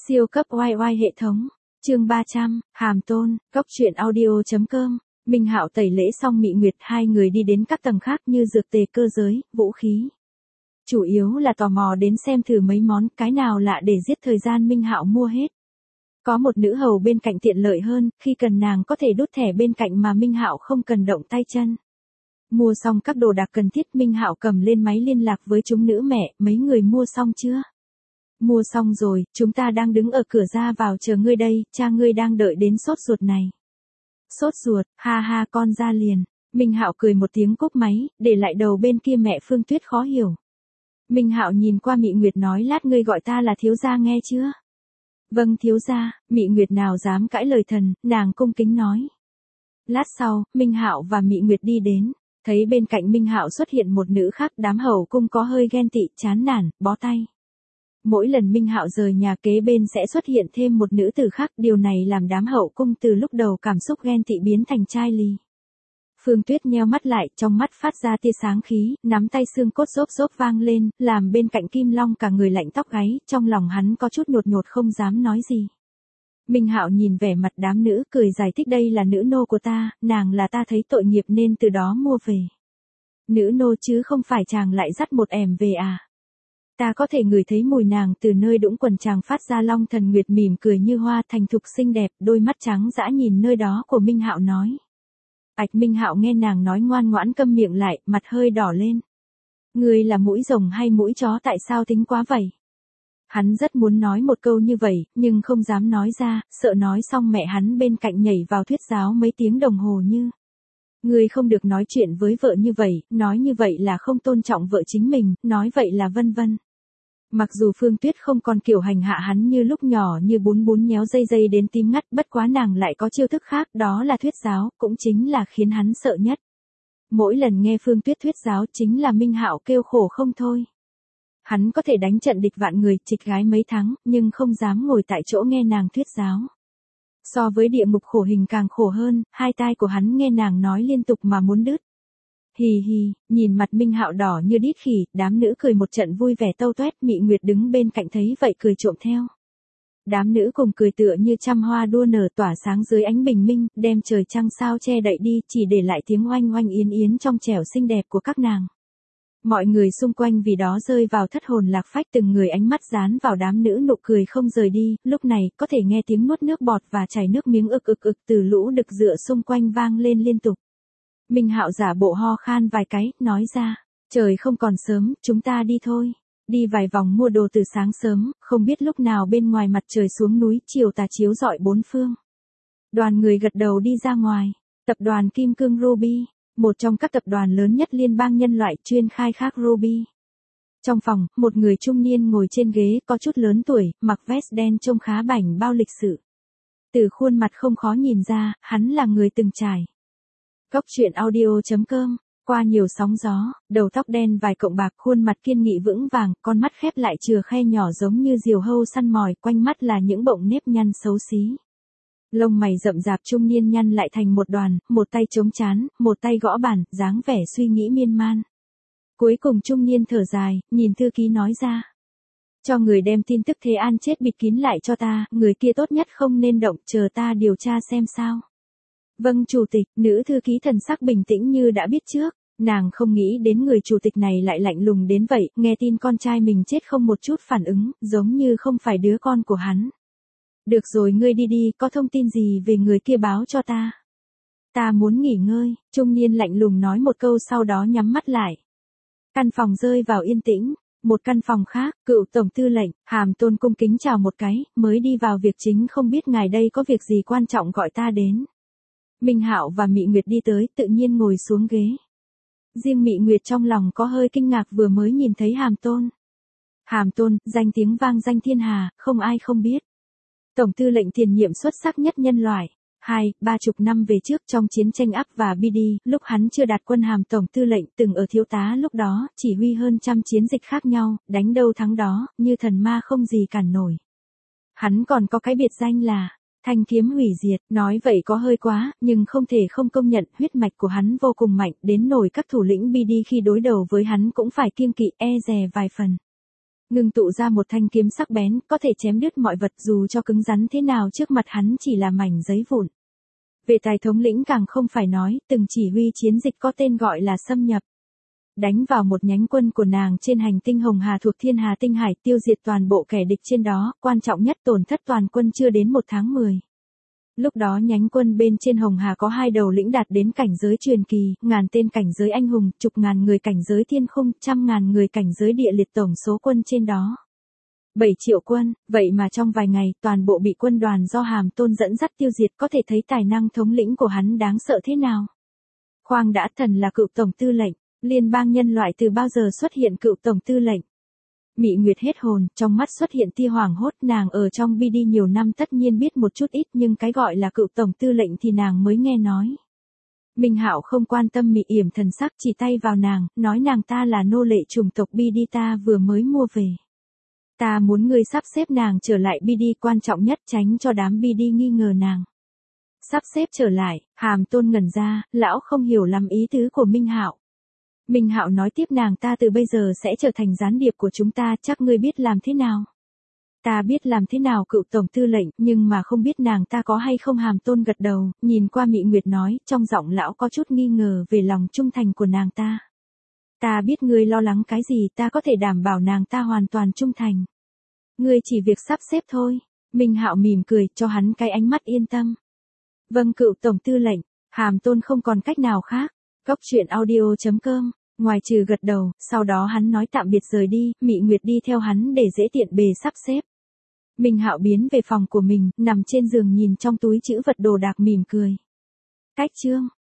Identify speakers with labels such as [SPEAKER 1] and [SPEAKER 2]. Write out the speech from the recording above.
[SPEAKER 1] Siêu cấp oai oai hệ thống. Chương 300, Hàm Tôn, Cốc truyện audio.com. Minh Hạo tẩy lễ xong Mị Nguyệt, hai người đi đến các tầng khác như dược tề, cơ giới, vũ khí. Chủ yếu là tò mò đến xem thử mấy món, cái nào lạ để giết thời gian Minh Hạo mua hết. Có một nữ hầu bên cạnh tiện lợi hơn, khi cần nàng có thể đút thẻ bên cạnh mà Minh Hạo không cần động tay chân. Mua xong các đồ đạc cần thiết, Minh Hạo cầm lên máy liên lạc với chúng nữ. Mẹ, mấy người mua xong chưa? Mua xong rồi, chúng ta đang đứng ở cửa ra vào chờ ngươi đây, cha ngươi đang đợi đến sốt ruột này. Sốt ruột, ha ha, con ra liền. Minh Hạo cười một tiếng cúp máy, để lại đầu bên kia mẹ Phương Tuyết khó hiểu. Minh Hạo nhìn qua Mị Nguyệt nói, lát ngươi gọi ta là thiếu gia nghe chưa? Vâng thiếu gia. Mị Nguyệt nào dám cãi lời thần, nàng cung kính nói. Lát sau, Minh Hạo và Mị Nguyệt đi đến, thấy bên cạnh Minh Hạo xuất hiện một nữ khác, đám hầu cung có hơi ghen tị, chán nản, bó tay. Mỗi lần Minh Hạo rời nhà, kế bên sẽ xuất hiện thêm một nữ tử khác, điều này làm đám hậu cung từ lúc đầu cảm xúc ghen tị biến thành chai lì. Phương Tuyết nheo mắt lại, trong mắt phát ra tia sáng khí, nắm tay xương cốt rốp rốp vang lên, làm bên cạnh Kim Long cả người lạnh tóc gáy, trong lòng hắn có chút nhột nhột không dám nói gì. Minh Hạo nhìn vẻ mặt đám nữ, cười giải thích, đây là nữ nô của ta, nàng là ta thấy tội nghiệp nên từ đó mua về. Nữ nô chứ không phải chàng lại dắt một ẻm về à? Ta có thể ngửi thấy mùi nàng từ nơi đũng quần chàng phát ra. Long Thần Nguyệt mỉm cười như hoa, thành thục xinh đẹp, đôi mắt trắng dã nhìn nơi đó của Minh Hạo nói. Ạch. Minh Hạo nghe nàng nói ngoan ngoãn câm miệng lại, mặt hơi đỏ lên. Ngươi là mũi rồng hay mũi chó, tại sao tính quá vậy? Hắn rất muốn nói một câu như vậy, nhưng không dám nói ra, sợ nói xong mẹ hắn bên cạnh nhảy vào thuyết giáo mấy tiếng đồng hồ như. Ngươi không được nói chuyện với vợ như vậy, nói như vậy là không tôn trọng vợ chính mình, nói vậy là vân vân. Mặc dù Phương Tuyết không còn kiểu hành hạ hắn như lúc nhỏ, như bún bún nhéo dây dây đến tím ngắt, bất quá nàng lại có chiêu thức khác, đó là thuyết giáo, cũng chính là khiến hắn sợ nhất. Mỗi lần nghe Phương Tuyết thuyết giáo chính là Minh Hạo kêu khổ không thôi. Hắn có thể đánh trận địch vạn người, trịch gái mấy tháng, nhưng không dám ngồi tại chỗ nghe nàng thuyết giáo. So với địa ngục khổ hình càng khổ hơn, hai tai của hắn nghe nàng nói liên tục mà muốn đứt. Hì hì, nhìn mặt Minh Hạo đỏ như đít khỉ, đám nữ cười một trận vui vẻ tâu toét. Mị Nguyệt đứng bên cạnh thấy vậy cười trộm theo. Đám nữ cùng cười tựa như trăm hoa đua nở tỏa sáng dưới ánh bình minh, đem trời trăng sao che đậy đi, chỉ để lại tiếng oanh oanh yến yến trong trẻo xinh đẹp của các nàng. Mọi người xung quanh vì đó rơi vào thất hồn lạc phách, từng người ánh mắt dán vào đám nữ nụ cười không rời đi, lúc này có thể nghe tiếng nuốt nước bọt và chảy nước miếng ực ực ực từ lũ đực dựa xung quanh vang lên liên tục. Minh Hạo giả bộ ho khan vài cái, nói ra, trời không còn sớm, chúng ta đi thôi. Đi vài vòng mua đồ từ sáng sớm, không biết lúc nào bên ngoài mặt trời xuống núi, chiều tà chiếu rọi bốn phương. Đoàn người gật đầu đi ra ngoài. Tập đoàn Kim Cương Ruby, một trong các tập đoàn lớn nhất liên bang nhân loại, chuyên khai thác ruby. Trong phòng, một người trung niên ngồi trên ghế, có chút lớn tuổi, mặc vest đen trông khá bảnh bao lịch sự. Từ khuôn mặt không khó nhìn ra, hắn là người từng trải. Cốc truyện audio.com, qua nhiều sóng gió, đầu tóc đen vài cọng bạc, khuôn mặt kiên nghị vững vàng, con mắt khép lại chừa khe nhỏ giống như diều hâu săn mồi, quanh mắt là những bọng nếp nhăn xấu xí. Lông mày rậm rạp trung niên nhăn lại thành một đoàn, một tay chống trán, một tay gõ bàn, dáng vẻ suy nghĩ miên man. Cuối cùng trung niên thở dài, nhìn thư ký nói ra. Cho người đem tin tức Thế An chết bịt kín lại cho ta, người kia tốt nhất không nên động, chờ ta điều tra xem sao. Vâng chủ tịch. Nữ thư ký thần sắc bình tĩnh như đã biết trước, nàng không nghĩ đến người chủ tịch này lại lạnh lùng đến vậy, nghe tin con trai mình chết không một chút phản ứng, giống như không phải đứa con của hắn. Được rồi, ngươi đi đi, có thông tin gì về người kia báo cho ta. Ta muốn nghỉ ngơi, trung niên lạnh lùng nói một câu sau đó nhắm mắt lại. Căn phòng rơi vào yên tĩnh. Một căn phòng khác, cựu tổng tư lệnh, Hàm Tôn cung kính chào một cái, mới đi vào việc chính, không biết ngài đây có việc gì quan trọng gọi ta đến. Minh Hạo và Mị Nguyệt đi tới, tự nhiên ngồi xuống ghế. Riêng Mị Nguyệt trong lòng có hơi kinh ngạc vừa mới nhìn thấy Hàm Tôn. Hàm Tôn, danh tiếng vang danh thiên hà, không ai không biết. Tổng tư lệnh tiền nhiệm xuất sắc nhất nhân loại. 20-30 năm về trước trong chiến tranh Ác và Bidi, lúc hắn chưa đạt quân hàm tổng tư lệnh, từng ở thiếu tá lúc đó, chỉ huy hơn trăm chiến dịch khác nhau, đánh đâu thắng đó, như thần ma không gì cản nổi. Hắn còn có cái biệt danh là thanh kiếm hủy diệt, nói vậy có hơi quá, nhưng không thể không công nhận, huyết mạch của hắn vô cùng mạnh, đến nổi các thủ lĩnh Bidi khi đối đầu với hắn cũng phải kiêng kỵ, e dè vài phần. ngưng tụ ra một thanh kiếm sắc bén, có thể chém đứt mọi vật dù cho cứng rắn thế nào trước mặt hắn chỉ là mảnh giấy vụn. Về tài thống lĩnh càng không phải nói, từng chỉ huy chiến dịch có tên gọi là xâm nhập. Đánh vào một nhánh quân của nàng trên hành tinh Hồng Hà thuộc Thiên Hà Tinh Hải, tiêu diệt toàn bộ kẻ địch trên đó, quan trọng nhất tổn thất toàn quân chưa đến 1 tháng 10. Lúc đó nhánh quân bên trên Hồng Hà có 2 đầu lĩnh đạt đến cảnh giới truyền kỳ, ngàn tên cảnh giới anh hùng, chục ngàn người cảnh giới thiên khung, trăm ngàn người cảnh giới địa liệt, tổng số quân trên đó 7 triệu quân, vậy mà trong vài ngày toàn bộ bị quân đoàn do Hàm Tôn dẫn dắt tiêu diệt, có thể thấy tài năng thống lĩnh của hắn đáng sợ thế nào. Khoang đã, thần là cựu tổng tư lệnh, liên bang nhân loại từ bao giờ xuất hiện cựu tổng tư lệnh? Mị Nguyệt hết hồn, trong mắt xuất hiện tia hoảng hốt, nàng ở trong BD nhiều năm tất nhiên biết một chút ít, nhưng cái gọi là cựu tổng tư lệnh thì nàng mới nghe nói. Minh Hạo không quan tâm Mị Yểm thần sắc, chỉ tay vào nàng, nói nàng ta là nô lệ chủng tộc BD ta vừa mới mua về. Ta muốn ngươi sắp xếp nàng trở lại BD, quan trọng nhất tránh cho đám BD nghi ngờ nàng. Sắp xếp trở lại, Hàm Tôn ngẩn ra, lão không hiểu lắm ý tứ của Minh Hạo. Minh Hạo nói tiếp, nàng ta từ bây giờ sẽ trở thành gián điệp của chúng ta, chắc ngươi biết làm thế nào. Ta biết làm thế nào cựu tổng tư lệnh, nhưng mà không biết nàng ta có hay không. Hàm Tôn gật đầu, nhìn qua Mị Nguyệt nói, trong giọng lão có chút nghi ngờ về lòng trung thành của nàng ta. Ta biết ngươi lo lắng cái gì, ta có thể đảm bảo nàng ta hoàn toàn trung thành. Ngươi chỉ việc sắp xếp thôi. Minh Hạo mỉm cười, cho hắn cái ánh mắt yên tâm. Vâng cựu tổng tư lệnh. Hàm Tôn không còn cách nào khác. Cốc truyện audio.com. Ngoài trừ gật đầu, sau đó hắn nói tạm biệt rời đi, Mị Nguyệt đi theo hắn để dễ tiện bề sắp xếp. Minh Hạo biến về phòng của mình, nằm trên giường nhìn trong túi trữ vật đồ đạc mỉm cười. Cách chương